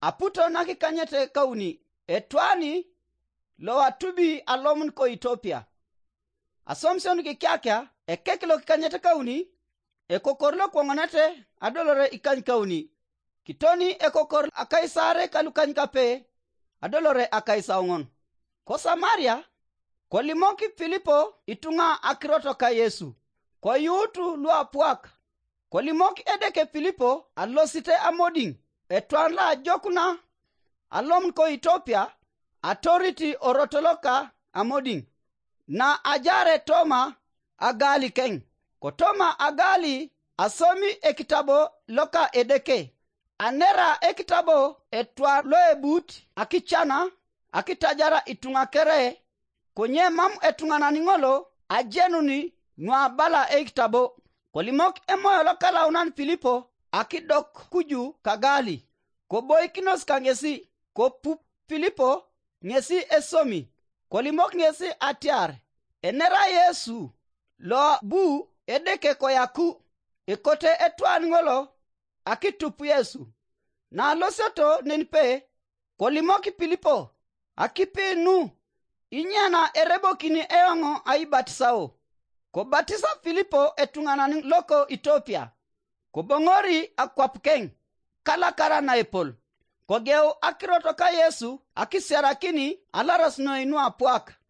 aputo nakikanyete kauni etwani lo atubi alomun ko Ethiopia asomsion kikyakya ekekilo kikanyete kauni ekokorlo kwongonete adolore ikany kauni kitoni ekokor akaisare kalukany kape adolore akaisaungon ko Samaria ko limoki Filipo itunga akiroto ka Yesu ko yutu lua puak ko limoki edeke Filipo alosite amoding etwan la jokuna alom ko Ethiopia authority orotoloka amoding na ajare Toma agali keng ko Toma agali asomi ekitabo loka edeke anera ekitabo etwa loebut akichana akitajara itunga kere konye mam etunga naningolo ajenuni nwa bala ekitabo kolimok emoyo lokala unan Filipo akidok kuju kagali ko boikinos kangesi ko pup Filipo ngesi esomi kolimok ngesi atiar enera Yesu lo bu edeke koyaku ekote etwan ngolo akitupu Yesu na losoto nenpe kolimoki Filipo akipinu inyana erebokini eongo aibatisao ko batisa Filipo etungana loko Ethiopia ko bongori akwapkeng kalakara na epol ko geu akiroto ka Yesu akiserakini alaras no inu apuak